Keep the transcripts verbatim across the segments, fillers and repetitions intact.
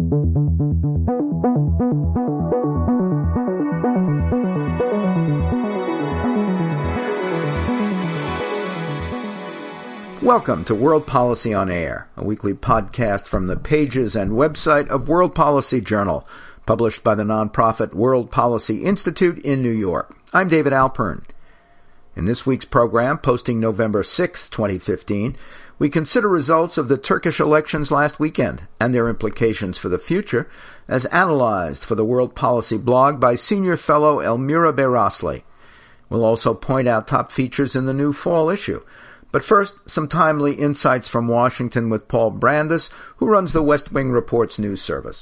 Welcome to World Policy on Air, a weekly podcast from the pages and website of World Policy Journal, published by the nonprofit World Policy Institute in New York. I'm David Alpern. In this week's program, posting November sixth, twenty fifteen, we consider results of the Turkish elections last weekend and their implications for the future, as analyzed for the World Policy blog by senior fellow Elmira Beyrasley. We'll also point out top features in the new fall issue. But first, some timely insights from Washington with Paul Brandus, who runs the West Wing Report's news service.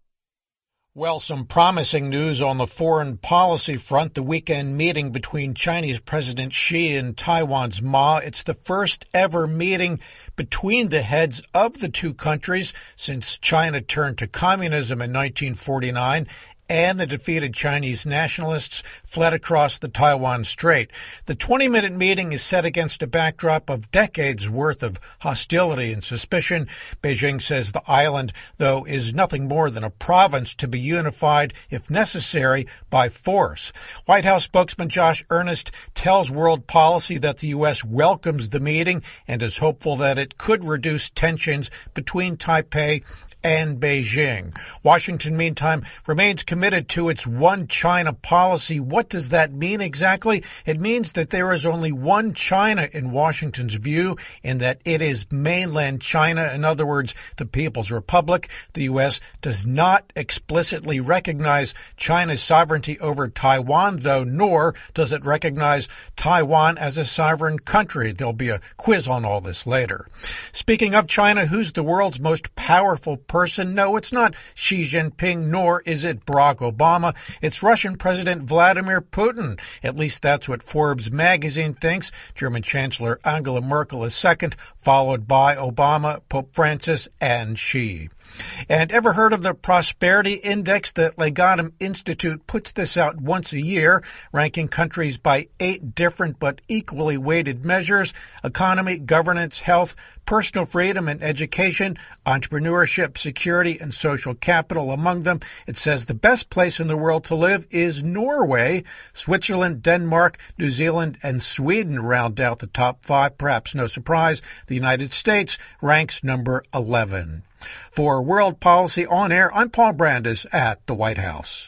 Well, some promising news on the foreign policy front. The weekend meeting between Chinese President Xi and Taiwan's Ma. It's the first ever meeting between the heads of the two countries since China turned to communism in nineteen forty-nine. And the defeated Chinese nationalists fled across the Taiwan Strait. The twenty-minute meeting is set against a backdrop of decades' worth of hostility and suspicion. Beijing says the island, though, is nothing more than a province to be unified, if necessary, by force. White House spokesman Josh Earnest tells World Policy that the U S welcomes the meeting and is hopeful that it could reduce tensions between Taipei and Beijing. Washington, meantime, remains committed to its one China policy. What does that mean exactly? It means that there is only one China in Washington's view, and that it is mainland China, in other words, the People's Republic. The U S does not explicitly recognize China's sovereignty over Taiwan, though, nor does it recognize Taiwan as a sovereign country. There'll be a quiz on all this later. Speaking of China, who's the world's most powerful person? No, it's not Xi Jinping, nor is it Barack Obama. It's Russian President Vladimir Putin. At least that's what Forbes magazine thinks. German Chancellor Angela Merkel is second, followed by Obama, Pope Francis, and Xi. And ever heard of the Prosperity Index? The Legatum Institute puts this out once a year, ranking countries by eight different but equally weighted measures: economy, governance, health, personal freedom and education, entrepreneurship, security, and social capital among them. It says the best place in the world to live is Norway. Switzerland, Denmark, New Zealand, and Sweden round out the top five. Perhaps no surprise, the United States ranks number eleven. For World Policy on Air, I'm Paul Brandus at the White House.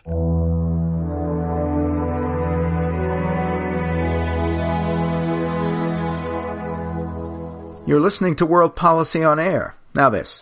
You're listening to World Policy on Air. Now this.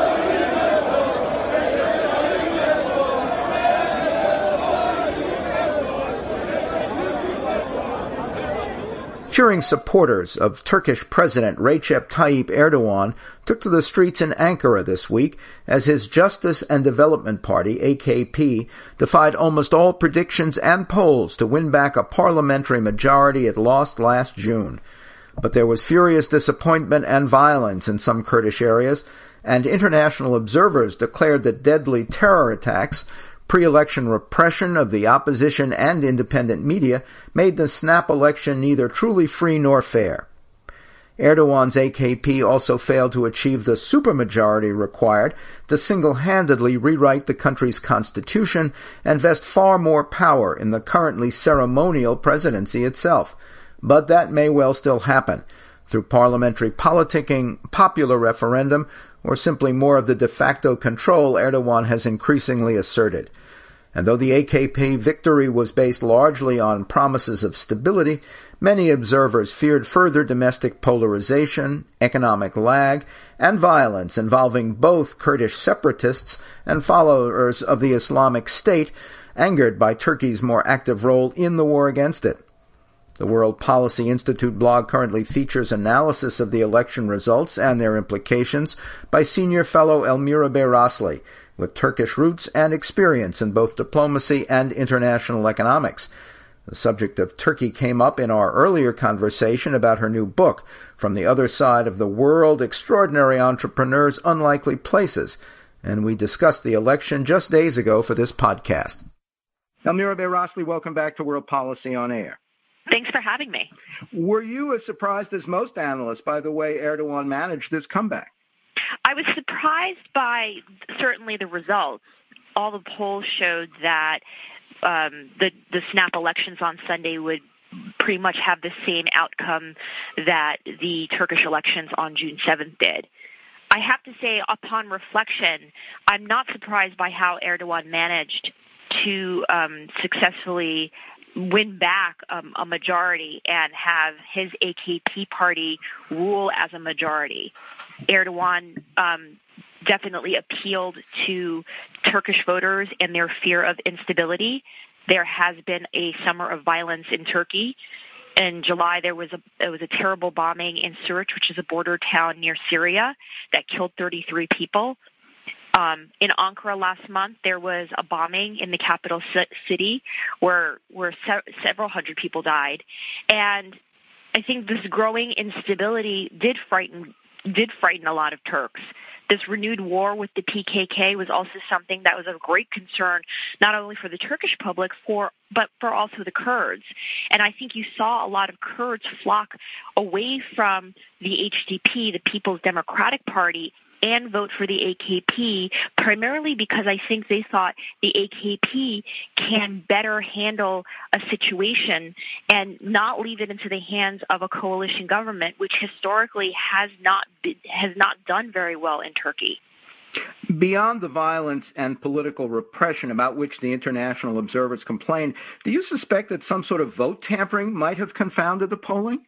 Cheering supporters of Turkish President Recep Tayyip Erdogan took to the streets in Ankara this week as his Justice and Development Party, A K P, defied almost all predictions and polls to win back a parliamentary majority it lost last June. But there was furious disappointment and violence in some Kurdish areas, and international observers declared that deadly terror attacks, pre-election repression of the opposition and independent media made the snap election neither truly free nor fair. Erdogan's A K P also failed to achieve the supermajority required to single-handedly rewrite the country's constitution and vest far more power in the currently ceremonial presidency itself. But that may well still happen, through parliamentary politicking, popular referendum, or simply more of the de facto control Erdogan has increasingly asserted. And though the A K P victory was based largely on promises of stability, many observers feared further domestic polarization, economic lag, and violence involving both Kurdish separatists and followers of the Islamic State, angered by Turkey's more active role in the war against it. The World Policy Institute blog currently features analysis of the election results and their implications by senior fellow Elmira Beyrasley, with Turkish roots and experience in both diplomacy and international economics. The subject of Turkey came up in our earlier conversation about her new book, From the Other Side of the World, Extraordinary Entrepreneurs, Unlikely Places, and we discussed the election just days ago for this podcast. Elmira Beyrasley, welcome back to World Policy on Air. Thanks for having me. Were you as surprised as most analysts by the way Erdogan managed this comeback? I was surprised by certainly the results. All the polls showed that um, the, the snap elections on Sunday would pretty much have the same outcome that the Turkish elections on June seventh did. I have to say, upon reflection, I'm not surprised by how Erdogan managed to um, successfully win back um, a majority and have his A K P party rule as a majority. Erdogan um, definitely appealed to Turkish voters and their fear of instability. There has been a summer of violence in Turkey. In July, there was a there was a terrible bombing in Suruç, which is a border town near Syria, that killed thirty-three people. Um, in Ankara last month, there was a bombing in the capital city where where se- several hundred people died, and I think this growing instability did frighten did frighten a lot of Turks. This renewed war with the P K K was also something that was of great concern, not only for the Turkish public, for but for also the Kurds. And I think you saw a lot of Kurds flock away from the H D P, the People's Democratic Party, and vote for the A K P, primarily because I think they thought the A K P can better handle a situation and not leave it into the hands of a coalition government, which historically has not been, has not done very well in Turkey. Beyond the violence and political repression about which the international observers complained, do you suspect that some sort of vote tampering might have confounded the polling?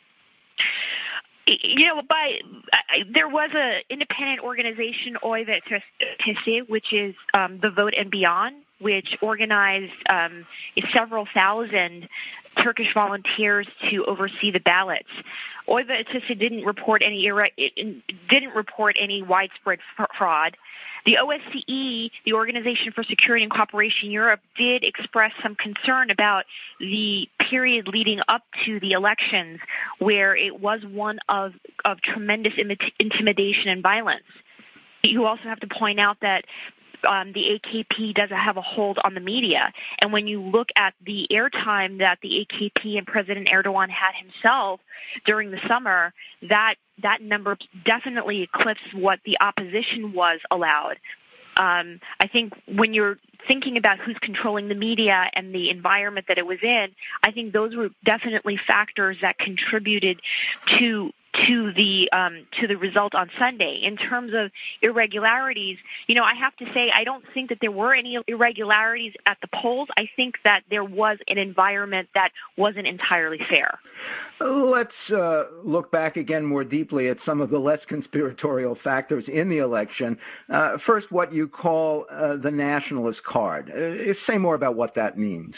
You know, by I, there was an independent organization, Oy ve Ötesi, which is um, the Vote and Beyond, which organized um, several thousand Turkish volunteers to oversee the ballots. Oy ve Ötesi didn't report any didn't report any widespread fraud. The O S C E, the Organization for Security and Cooperation in Europe, did express some concern about the period leading up to the elections, where it was one of, of tremendous intimidation and violence. You also have to point out that Um, the A K P doesn't have a hold on the media. And when you look at the airtime that the A K P and President Erdogan had himself during the summer, that that number definitely eclipsed what the opposition was allowed. Um, I think when you're thinking about who's controlling the media and the environment that it was in, I think those were definitely factors that contributed to to the um, to the result on Sunday. In terms of irregularities, you know, I have to say I don't think that there were any irregularities at the polls. I think that there was an environment that wasn't entirely fair. Let's uh, look back again more deeply at some of the less conspiratorial factors in the election. Uh, first, what you call uh, the nationalist card. Uh, say more about what that means.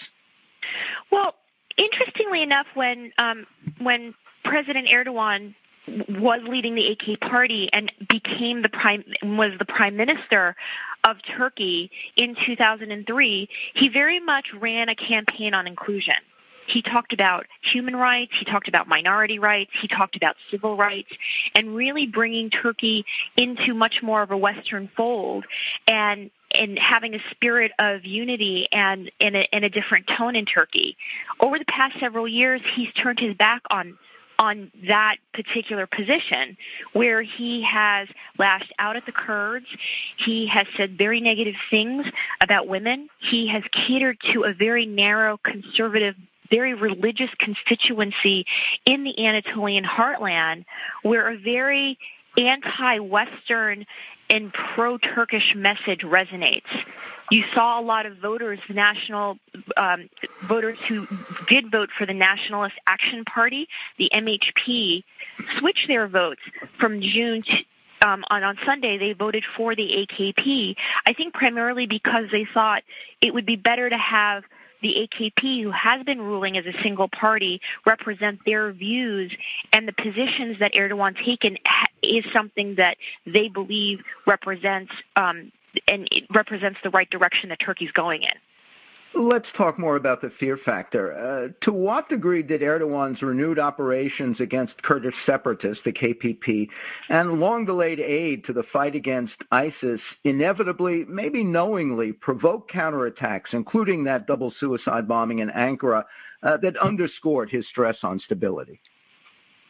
Well, interestingly enough, when um, when President Erdogan was leading the A K party and became the prime was the prime minister of Turkey in two thousand three, he very much ran a campaign on inclusion. He talked about human rights, he talked about minority rights, he talked about civil rights, and really bringing Turkey into much more of a Western fold and and having a spirit of unity and in a, in a different tone in Turkey. Over the past several years, he's turned his back on on that particular position, where he has lashed out at the Kurds. He has said very negative things about women. He has catered to a very narrow, conservative, very religious constituency in the Anatolian heartland, where a very anti-Western and pro-Turkish message resonates. You saw a lot of voters, national um, voters who did vote for the Nationalist Action Party, the M H P, switch their votes from June to Um, on, on Sunday, they voted for the A K P, I think primarily because they thought it would be better to have the A K P, who has been ruling as a single party, represent their views, and the positions that Erdogan taken is something that they believe represents um, and it represents the right direction that Turkey's going in. Let's talk more about the fear factor. Uh, to what degree did Erdogan's renewed operations against Kurdish separatists, the K P P, and long-delayed aid to the fight against ISIS inevitably, maybe knowingly, provoke counterattacks, including that double suicide bombing in Ankara, uh, that underscored his stress on stability?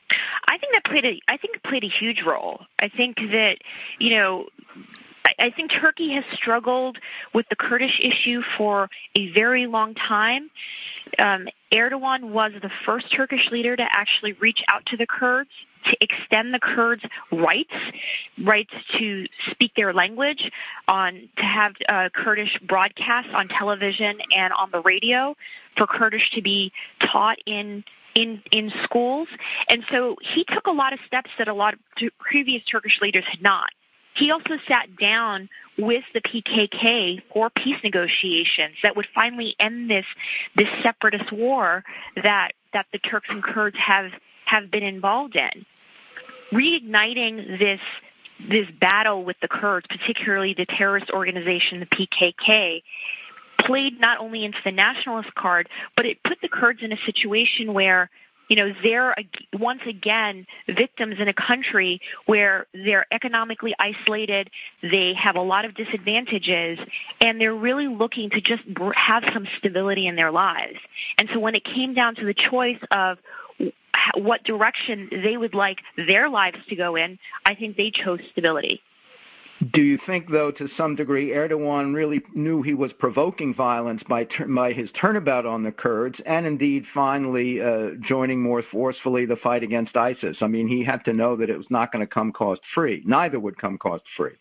I think that played a. I think it played a huge role. I think that, you know, I, I think Turkey has struggled with the Kurdish issue for a very long time. Um, Erdogan was the first Turkish leader to actually reach out to the Kurds, to extend the Kurds' rights, rights to speak their language, on to have uh, Kurdish broadcasts on television and on the radio, for Kurdish to be taught in in in schools. And so he took a lot of steps that a lot of t- previous Turkish leaders had not. He also sat down with the P K K for peace negotiations that would finally end this this separatist war that that the Turks and Kurds have have been involved in. Reigniting this this battle with the Kurds, particularly the terrorist organization, the P K K, played not only into the nationalist card, but it put the Kurds in a situation where, you know, they're once again victims in a country where they're economically isolated, they have a lot of disadvantages, and they're really looking to just have some stability in their lives. And so when it came down to the choice of what direction they would like their lives to go in, I think they chose stability. Do you think, though, to some degree, Erdogan really knew he was provoking violence by, ter- by his turnabout on the Kurds and indeed finally uh, joining more forcefully the fight against ISIS? I mean, he had to know that it was not going to come cost-free. Neither would come cost-free.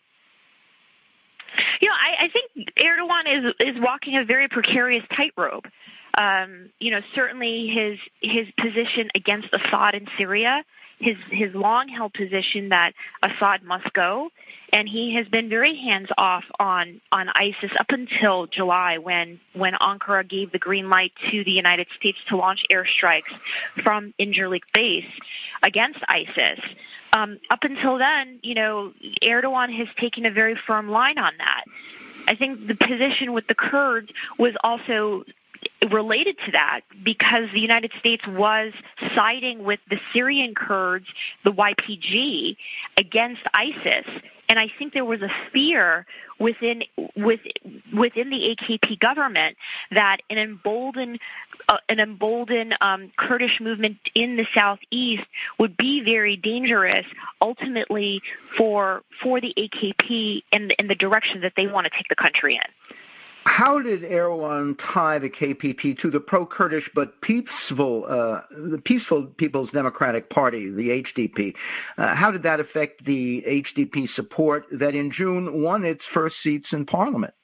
You know, I, I think Erdogan is is walking a very precarious tightrope. Um, you know, certainly his his position against Assad in Syria, his his long-held position that Assad must go, and he has been very hands-off on, on ISIS up until July when, when Ankara gave the green light to the United States to launch airstrikes from Incirlik base against ISIS. Um, up until then, you know, Erdogan has taken a very firm line on that. I think the position with the Kurds was also related to that because the United States was siding with the Syrian Kurds, the Y P G, against ISIS. And I think there was a fear within with, within the A K P government that an emboldened uh, an emboldened um, Kurdish movement in the southeast would be very dangerous ultimately for for the A K P and, and the direction that they want to take the country in. How did Erdogan tie the K P P to the pro-Kurdish but peaceful, uh, the Peaceful People's Democratic Party, the H D P? Uh, how did that affect the H D P support that in June won its first seats in Parliament?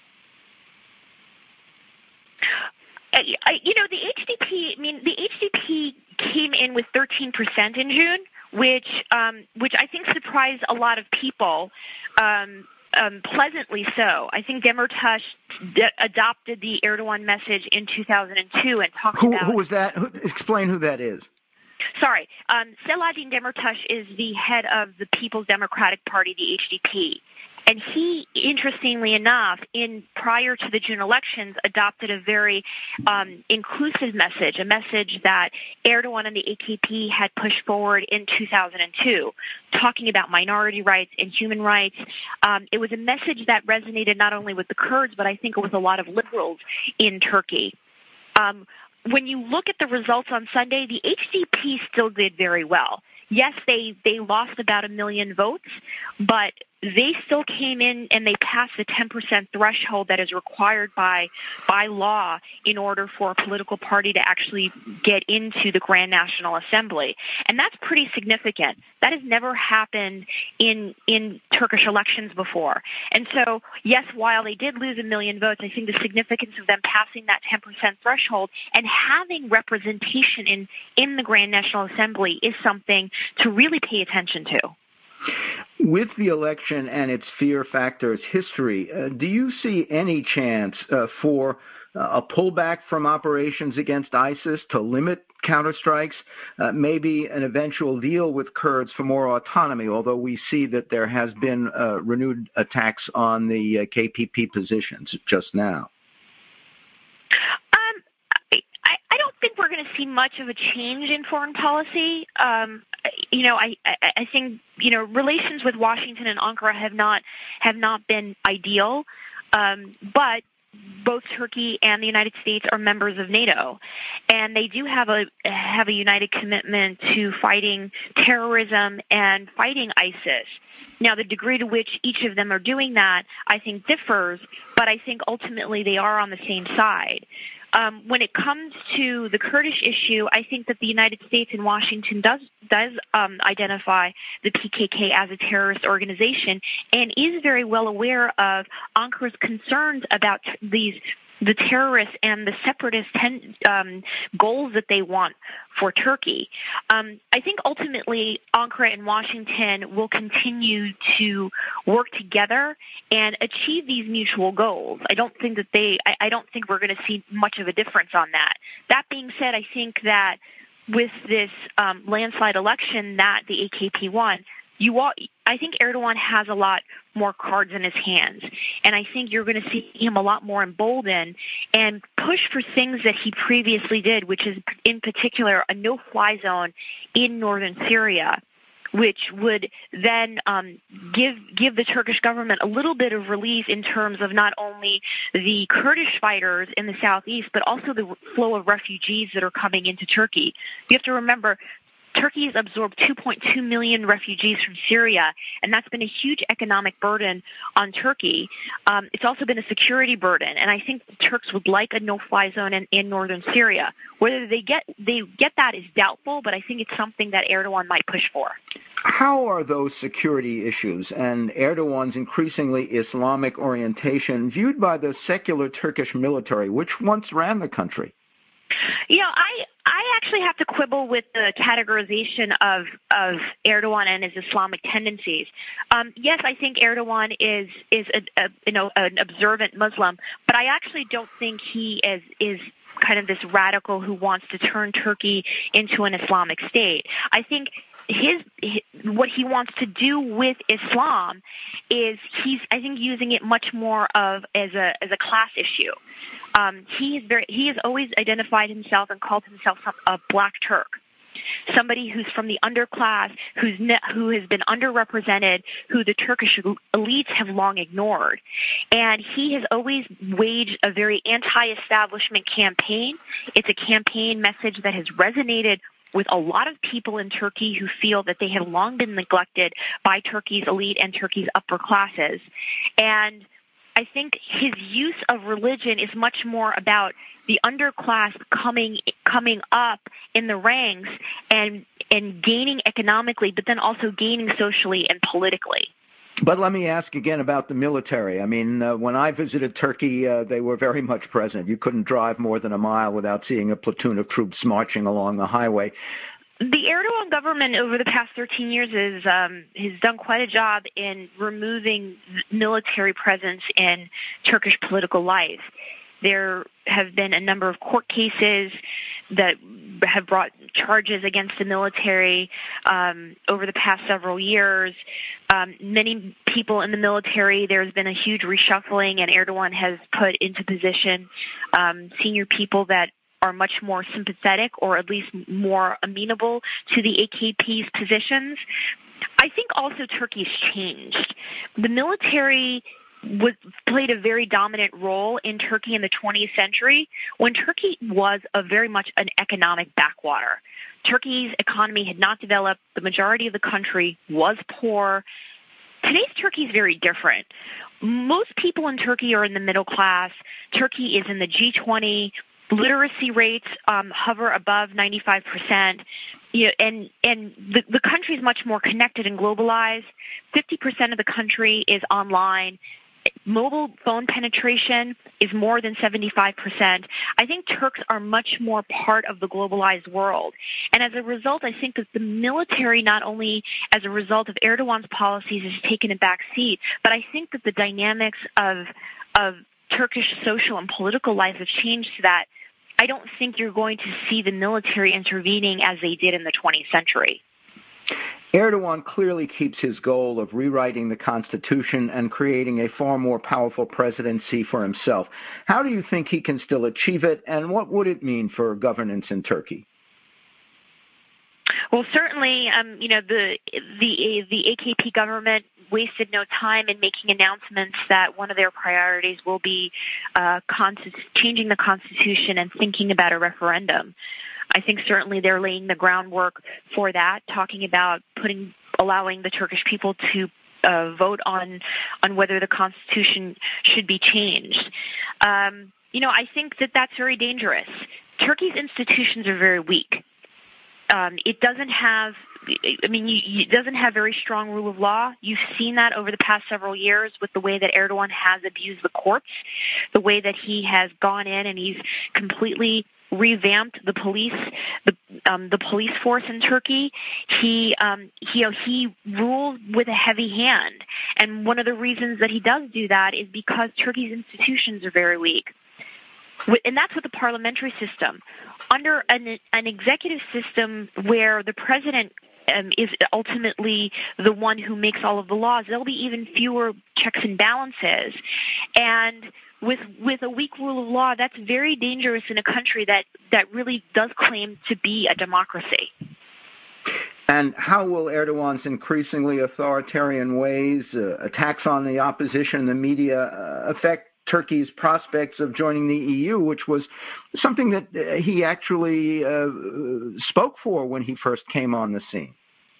I, you know, the H D P. I mean, the H D P came in with thirteen percent in June, which, um, which I think surprised a lot of people. Um, Um, pleasantly so. I think Demirtas d- adopted the Erdogan message in two thousand two and talked who, about... Who was that? Who, explain who that is. Sorry. Um, Selahattin Demirtas is the head of the People's Democratic Party, the H D P. And he, interestingly enough, in prior to the June elections, adopted a very um, inclusive message, a message that Erdogan and the A K P had pushed forward in two thousand two, talking about minority rights and human rights. Um, it was a message that resonated not only with the Kurds, but I think with a lot of liberals in Turkey. Um, when you look at the results on Sunday, the H D P still did very well. Yes, they, they lost about a million votes, but they still came in and they passed the ten percent threshold that is required by by law in order for a political party to actually get into the Grand National Assembly. And that's pretty significant. That has never happened in in Turkish elections before. And so, yes, while they did lose a million votes, I think the significance of them passing that ten percent threshold and having representation in, in the Grand National Assembly is something to really pay attention to. With the election and its fear factors history, uh, do you see any chance uh, for uh, a pullback from operations against ISIS to limit counterstrikes, uh, maybe an eventual deal with Kurds for more autonomy, although we see that there has been uh, renewed attacks on the uh, K P P positions just now? Um, I, I don't think we're going to see much of a change in foreign policy. Um, You know, I, I, I think, you know, relations with Washington and Ankara have not have not been ideal. Um, but both Turkey and the United States are members of NATO, and they do have a have a united commitment to fighting terrorism and fighting ISIS. Now, the degree to which each of them are doing that, I think, differs, but I think ultimately they are on the same side. Um, when it comes to the Kurdish issue, I think that the United States and Washington does does um, identify the P K K as a terrorist organization and is very well aware of Ankara's concerns about t- these the terrorists and the separatist ten, um, goals that they want for Turkey. Um, I think ultimately Ankara and Washington will continue to work together and achieve these mutual goals. I don't think that they, I, I don't think we're going to see much of a difference on that. That being said, I think that with this um, landslide election that the A K P won, You all, I think Erdogan has a lot more cards in his hands, and I think you're going to see him a lot more emboldened and push for things that he previously did, which is in particular a no-fly zone in northern Syria, which would then um, give give the Turkish government a little bit of relief in terms of not only the Kurdish fighters in the southeast, but also the flow of refugees that are coming into Turkey. You have to remember, Turkey has absorbed two point two million refugees from Syria, and that's been a huge economic burden on Turkey. Um, it's also been a security burden, and I think the Turks would like a no-fly zone in, in northern Syria. Whether they get they get that is doubtful, but I think it's something that Erdogan might push for. How are those security issues and Erdogan's increasingly Islamic orientation viewed by the secular Turkish military, which once ran the country? You know, I I actually have to quibble with the categorization of of Erdogan and his Islamic tendencies. Um, yes, I think Erdogan is is a, a you know an observant Muslim, but I actually don't think he is is kind of this radical who wants to turn Turkey into an Islamic state. I think his, his what he wants to do with Islam is he's I think using it much more of as a as a class issue. Um, he is very he has always identified himself and called himself a black Turk, somebody who's from the underclass, who's ne- who has been underrepresented, who the Turkish elites have long ignored. And he has always waged a very anti-establishment campaign. It's a campaign message that has resonated with a lot of people in Turkey who feel that they have long been neglected by Turkey's elite and Turkey's upper classes. And I think his use of religion is much more about the underclass coming coming up in the ranks and and gaining economically, but then also gaining socially and politically. But let me ask again about the military. I mean, uh, when I visited Turkey, uh, they were very much present. You couldn't drive more than a mile without seeing a platoon of troops marching along the highway. The Erdogan government over the past thirteen years is, um, has done quite a job in removing military presence in Turkish political life. There have been a number of court cases that have brought charges against the military um, over the past several years. Um, many people in the military, there's been a huge reshuffling, and Erdogan has put into position um, senior people that are much more sympathetic or at least more amenable to the A K P's positions. I think also Turkey's changed. The military was, played a very dominant role in Turkey in the twentieth century when Turkey was a very much an economic backwater. Turkey's economy had not developed. The majority of the country was poor. Today's Turkey is very different. Most people in Turkey are in the middle class. Turkey is in the G twenty. Literacy rates um, hover above ninety-five percent, you know, and and the, the country is much more connected and globalized. fifty percent of the country is online. Mobile phone penetration is more than seventy-five percent. I think Turks are much more part of the globalized world. And as a result, I think that the military, not only as a result of Erdogan's policies, has taken a back seat, but I think that the dynamics of of Turkish social and political life have changed to that. I don't think you're going to see the military intervening as they did in the twentieth century. Erdogan clearly keeps his goal of rewriting the Constitution and creating a far more powerful presidency for himself. How do you think he can still achieve it, and what would it mean for governance in Turkey? Well, certainly, um, you know, the the the A K P government wasted no time in making announcements that one of their priorities will be uh, consti- changing the Constitution and thinking about a referendum. I think certainly they're laying the groundwork for that, talking about putting allowing the Turkish people to uh, vote on on whether the Constitution should be changed. Um, you know, I think that that's very dangerous. Turkey's institutions are very weak. Um, it doesn't have, I mean, it doesn't have very strong rule of law. You've seen that over the past several years with the way that Erdogan has abused the courts, the way that he has gone in and he's completely revamped the police, the um, the police force in Turkey. He um, he you know, he rules with a heavy hand, and one of the reasons that he does do that is because Turkey's institutions are very weak. And that's with the parliamentary system. Under an, an executive system where the president um, is ultimately the one who makes all of the laws, there'll be even fewer checks and balances. And with with a weak rule of law, that's very dangerous in a country that, that really does claim to be a democracy. And how will Erdogan's increasingly authoritarian ways, uh, attacks on the opposition, the media, uh, affect Turkey's prospects of joining the E U, which was something that uh, he actually uh, spoke for when he first came on the scene?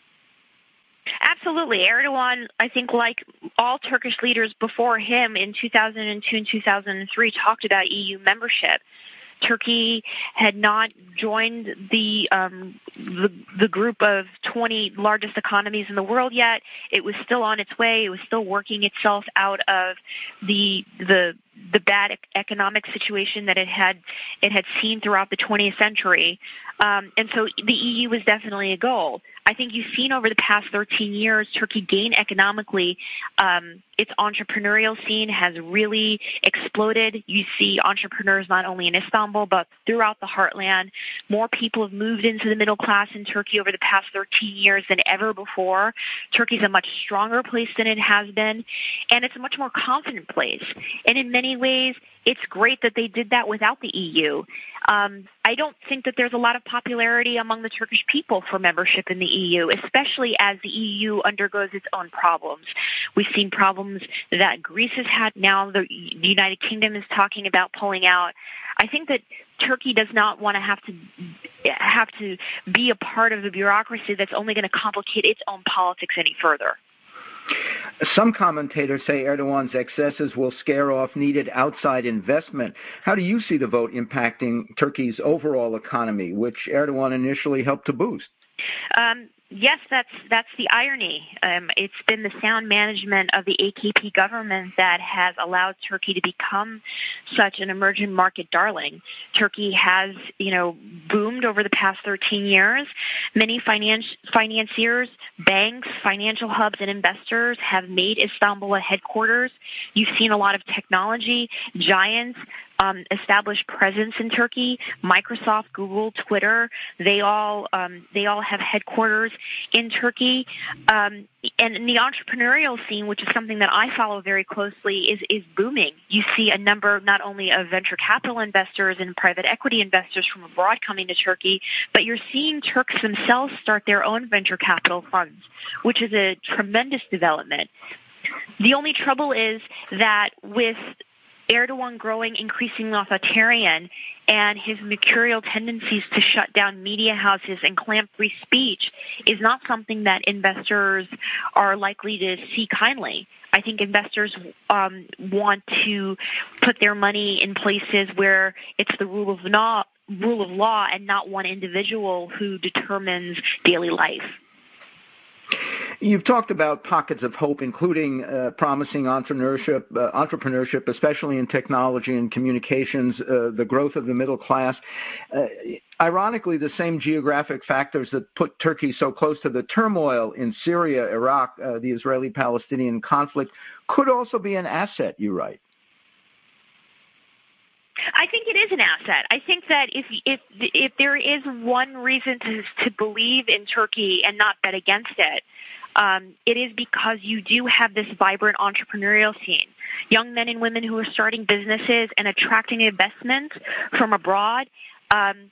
Absolutely. Erdogan, I think, like all Turkish leaders before him in two thousand two and two thousand three, talked about E U membership. Turkey had not joined the, um, the the group of twenty largest economies in the world yet. It was still on its way. It was still working itself out of the the the bad economic situation that it had it had seen throughout the twentieth century. Um, and so the E U was definitely a goal. I think you've seen over the past thirteen years, Turkey gain economically. Um, its entrepreneurial scene has really exploded. You see entrepreneurs not only in Istanbul, but throughout the heartland. More people have moved into the middle class in Turkey over the past thirteen years than ever before. Turkey's a much stronger place than it has been, and it's a much more confident place. And in many ways, it's great that they did that without the E U. Um, I don't think that there's a lot of popularity among the Turkish people for membership in the E U, especially as the E U undergoes its own problems. We've seen problems that Greece has had. Now the, the United Kingdom is talking about pulling out. I think that Turkey does not want to have to have to be a part of the bureaucracy that's only going to complicate its own politics any further. Some commentators say Erdogan's excesses will scare off needed outside investment. How do you see the vote impacting Turkey's overall economy, which Erdogan initially helped to boost? Um, yes, that's that's the irony. Um, it's been the sound management of the A K P government that has allowed Turkey to become such an emerging market darling. Turkey has, you know, boomed over the past thirteen years. Many finance, financiers, banks, financial hubs, and investors have made Istanbul a headquarters. You've seen a lot of technology giants Um, established presence in Turkey. Microsoft, Google, Twitter, they all um, they all have headquarters in Turkey. Um, and in the entrepreneurial scene, which is something that I follow very closely, is is booming. You see a number not only of venture capital investors and private equity investors from abroad coming to Turkey, but you're seeing Turks themselves start their own venture capital funds, which is a tremendous development. The only trouble is that with Erdogan growing increasingly authoritarian and his mercurial tendencies to shut down media houses and clamp free speech is not something that investors are likely to see kindly. I think investors um, want to put their money in places where it's the rule of law, rule of law and not one individual who determines daily life. You've talked about pockets of hope, including uh, promising entrepreneurship, uh, entrepreneurship, especially in technology and communications, uh, the growth of the middle class. Uh, ironically, the same geographic factors that put Turkey so close to the turmoil in Syria, Iraq, uh, the Israeli-Palestinian conflict, could also be an asset, you write. I think it is an asset. I think that if if if there is one reason to to believe in Turkey and not bet against it, um, it is because you do have this vibrant entrepreneurial scene. Young men and women who are starting businesses and attracting investment from abroad. Um,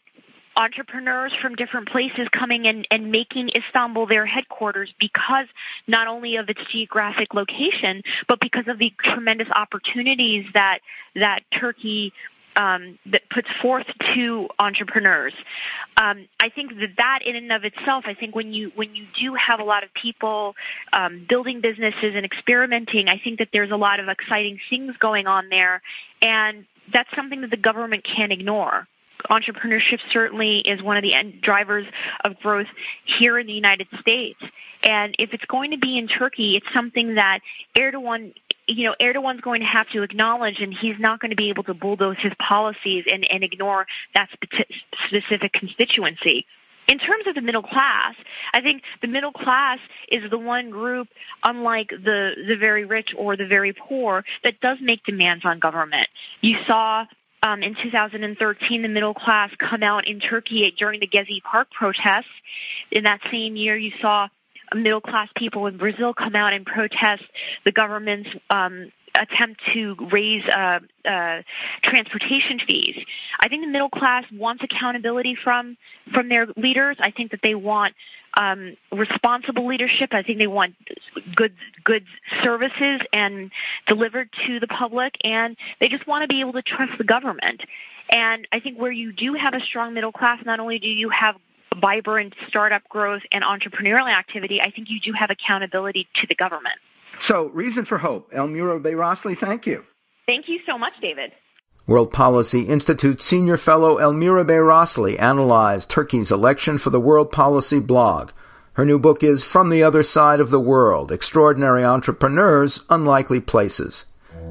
entrepreneurs from different places coming in and making Istanbul their headquarters because not only of its geographic location, but because of the tremendous opportunities that that Turkey um, that puts forth to entrepreneurs. Um, I think that that in and of itself, I think when you when you do have a lot of people um, building businesses and experimenting, I think that there's a lot of exciting things going on there, and that's something that the government can't ignore. Entrepreneurship certainly is one of the end drivers of growth here in the United States. And if it's going to be in Turkey, it's something that Erdogan, you know, Erdogan's going to have to acknowledge, and he's not going to be able to bulldoze his policies and, and ignore that spe- specific constituency. In terms of the middle class, I think the middle class is the one group, unlike the, the very rich or the very poor, that does make demands on government. You saw Um, in two thousand thirteen, the middle class come out in Turkey during the Gezi Park protests. In that same year, you saw middle class people in Brazil come out and protest the government's um, attempt to raise uh, uh, transportation fees. I think the middle class wants accountability from from their leaders. I think that they want um, responsible leadership. I think they want good good services and delivered to the public, and they just want to be able to trust the government. And I think where you do have a strong middle class, not only do you have vibrant startup growth and entrepreneurial activity, I think you do have accountability to the government. So, reason for hope. Elmira Bey-Rosli, thank you. Thank you so much, David. World Policy Institute senior fellow Elmira Bey-Rosli analyzed Turkey's election for the World Policy blog. Her new book is From the Other Side of the World, Extraordinary Entrepreneurs, Unlikely Places.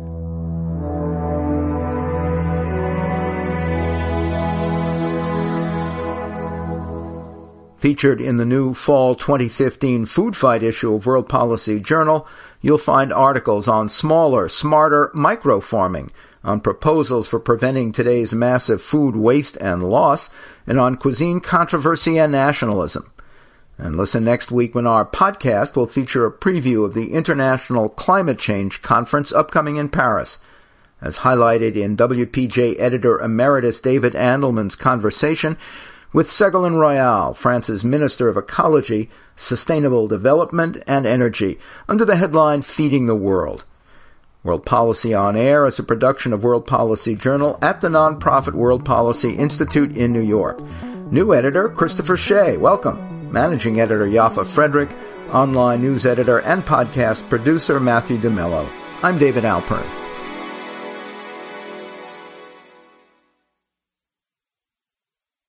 Featured in the new fall twenty fifteen Food Fight issue of World Policy Journal, you'll find articles on smaller, smarter micro-farming, on proposals for preventing today's massive food waste and loss, and on cuisine controversy and nationalism. And listen next week when our podcast will feature a preview of the International Climate Change Conference upcoming in Paris. As highlighted in W P J editor emeritus David Andelman's conversation with Ségolène Royal, France's Minister of Ecology, Sustainable Development and Energy, under the headline Feeding the World. World Policy On Air is a production of World Policy Journal at the nonprofit World Policy Institute in New York. New editor, Christopher Shea. Welcome. Managing editor, Yaffa Frederick. Online news editor and podcast producer, Matthew DeMello. I'm David Alpern.